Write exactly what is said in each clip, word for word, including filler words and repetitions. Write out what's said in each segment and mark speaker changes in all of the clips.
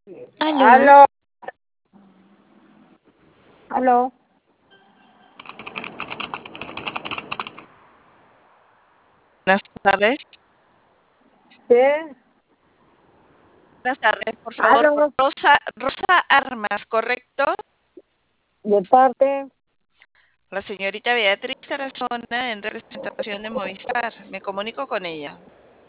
Speaker 1: Aló.
Speaker 2: Aló. Aló.
Speaker 1: Buenas tardes.
Speaker 2: ¿Sí?
Speaker 1: Buenas tardes, por favor, con
Speaker 2: Aló.
Speaker 1: Rosa, Rosa Armas, ¿correcto?
Speaker 2: De parte.
Speaker 1: La señorita Beatriz Tarazona en representación de Movistar. Me comunico con ella.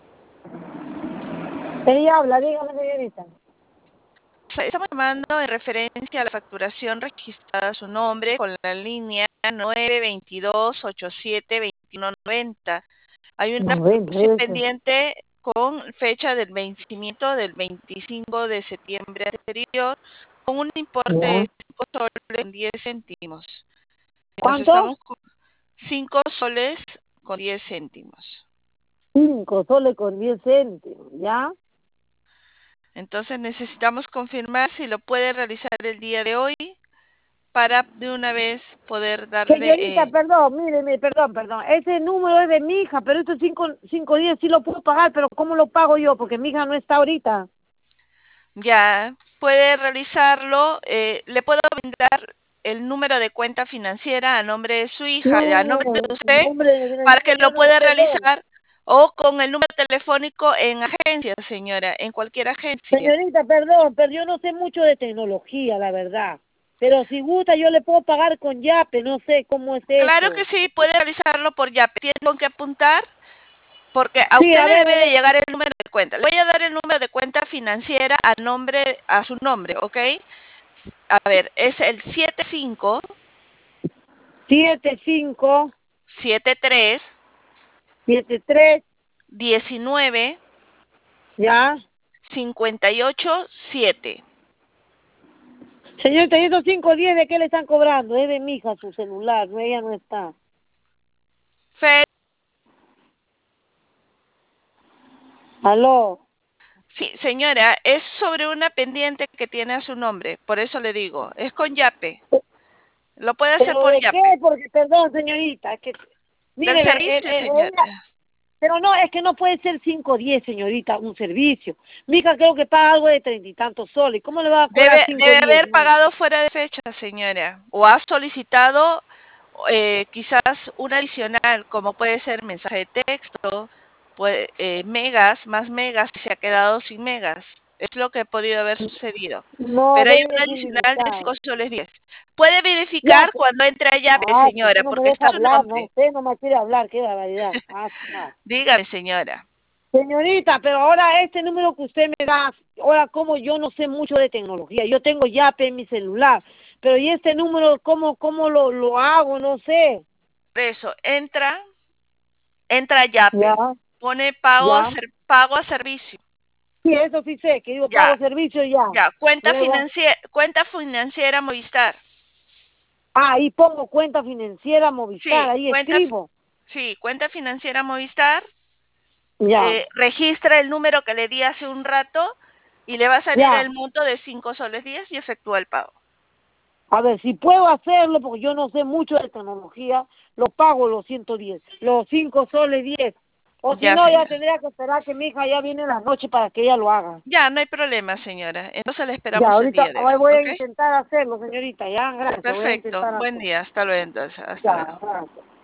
Speaker 2: Ella habla, dígame, señorita.
Speaker 1: Estamos llamando en referencia a la facturación registrada a su nombre con la línea nueve dos dos, ocho siete, dos uno nueve cero. Hay una
Speaker 2: noventa,
Speaker 1: facturación
Speaker 2: debe ser.
Speaker 1: pendiente con fecha del vencimiento del veinticinco de septiembre anterior con un importe
Speaker 2: ¿Ya?
Speaker 1: de cinco soles con diez céntimos. Entonces
Speaker 2: ¿Cuánto?
Speaker 1: estamos con cinco soles con diez céntimos.
Speaker 2: Cinco soles con diez céntimos, ¿ya?
Speaker 1: Entonces necesitamos confirmar si lo puede realizar el día de hoy para de una vez poder darle...
Speaker 2: Señorita,
Speaker 1: Eh,
Speaker 2: perdón, mire, perdón, perdón. Ese número es de mi hija, pero estos cinco, cinco días sí lo puedo pagar, pero ¿cómo lo pago yo? Porque mi hija no está ahorita.
Speaker 1: ya puede realizarlo. Eh, le puedo brindar el número de cuenta financiera a nombre de su hija, a
Speaker 2: No,
Speaker 1: nombre de usted,
Speaker 2: hombre, mira,
Speaker 1: para
Speaker 2: yo
Speaker 1: que
Speaker 2: no, yo
Speaker 1: lo
Speaker 2: no,
Speaker 1: pueda
Speaker 2: perdón.
Speaker 1: realizar o con el número telefónico en agencia, señora, en cualquier agencia.
Speaker 2: Señorita, perdón, pero yo no sé mucho de tecnología, la verdad. Pero si gusta, yo le puedo pagar con Yape, no sé cómo es
Speaker 1: Claro que
Speaker 2: eso.
Speaker 1: sí, puede realizarlo por Yape. Tiene con qué apuntar porque a
Speaker 2: Sí,
Speaker 1: usted
Speaker 2: a
Speaker 1: le
Speaker 2: ver,
Speaker 1: debe de
Speaker 2: eh,
Speaker 1: llegar el número de cuenta. Le voy a dar el número de cuenta financiera a nombre, a su nombre, ¿ok? A ver, es el siete cinco
Speaker 2: siete cinco
Speaker 1: siete tres
Speaker 2: siete tres,
Speaker 1: diecinueve
Speaker 2: ¿ya?
Speaker 1: cincuenta y ocho siete.
Speaker 2: Señorita, ¿y esos cinco diez de qué le están cobrando? Es de mi hija su celular, no, ella no está.
Speaker 1: Fe,
Speaker 2: Aló.
Speaker 1: sí, señora, es sobre una pendiente que tiene a su nombre, por eso le digo, es con Yape. Lo puede hacer
Speaker 2: ¿Pero
Speaker 1: por
Speaker 2: de qué?
Speaker 1: Yape.
Speaker 2: Porque, perdón, señorita, es que,
Speaker 1: Del
Speaker 2: mire, eh,
Speaker 1: servicio,
Speaker 2: eh, ella,
Speaker 1: señora.
Speaker 2: pero no, es que no puede ser cinco diez, señorita, un servicio. Mi hija creo que paga algo de treinta y tantos soles. ¿Cómo le va a cobrar
Speaker 1: Debe,
Speaker 2: cinco
Speaker 1: debe
Speaker 2: diez?
Speaker 1: haber pagado fuera de fecha, señora. O ha solicitado eh, quizás un adicional, como puede ser mensaje de texto, puede, eh, megas, más megas, y se ha quedado sin megas. Es lo que ha podido haber sucedido.
Speaker 2: No,
Speaker 1: Pero hay
Speaker 2: debe
Speaker 1: un
Speaker 2: de ser
Speaker 1: adicional de
Speaker 2: limitado.
Speaker 1: cinco soles diez. Puede
Speaker 2: Ya,
Speaker 1: verificar cuando entre a Yape,
Speaker 2: ah, si usted
Speaker 1: señora,
Speaker 2: no me
Speaker 1: porque
Speaker 2: deja
Speaker 1: está su
Speaker 2: hablar, no,
Speaker 1: nombre.
Speaker 2: usted no me quiere hablar, qué barbaridad. Ah, ah.
Speaker 1: Dígame, señora.
Speaker 2: Señorita, pero ahora este número que usted me da, ahora como yo no sé mucho de tecnología, yo tengo Yape en mi celular, pero ¿y este número cómo, cómo lo, lo hago? No sé.
Speaker 1: Por eso, entra, entra a
Speaker 2: Ya,
Speaker 1: Yape, pone pago a,
Speaker 2: ya.
Speaker 1: ser, pago a servicio.
Speaker 2: Sí, eso sí sé, que digo pago
Speaker 1: Ya,
Speaker 2: servicio ya.
Speaker 1: ya, cuenta
Speaker 2: Luego,
Speaker 1: financiera, cuenta financiera Movistar.
Speaker 2: ah, ahí pongo cuenta financiera Movistar,
Speaker 1: Sí,
Speaker 2: ahí
Speaker 1: cuenta,
Speaker 2: escribo.
Speaker 1: sí, cuenta financiera Movistar.
Speaker 2: Ya,
Speaker 1: Eh, registra el número que le di hace un rato y le va a salir
Speaker 2: ya.
Speaker 1: el monto de cinco soles diez y efectúa el pago.
Speaker 2: A ver, si puedo hacerlo, porque yo no sé mucho de tecnología, lo pago los ciento diez, los cinco soles diez. O si
Speaker 1: Ya,
Speaker 2: no, ya
Speaker 1: señora.
Speaker 2: tendría que esperar que mi hija ya viene en la noche para que ella lo haga.
Speaker 1: Ya, no hay problema, señora. Entonces le
Speaker 2: Ya,
Speaker 1: esperamos el
Speaker 2: ahorita
Speaker 1: día de hoy,
Speaker 2: hoy voy a
Speaker 1: ¿ok?
Speaker 2: intentar hacerlo, señorita. Ya, gracias, voy a
Speaker 1: Perfecto.
Speaker 2: intentar
Speaker 1: Buen
Speaker 2: hacerlo.
Speaker 1: día. Hasta luego entonces. Hasta
Speaker 2: Ya,
Speaker 1: luego.
Speaker 2: gracias.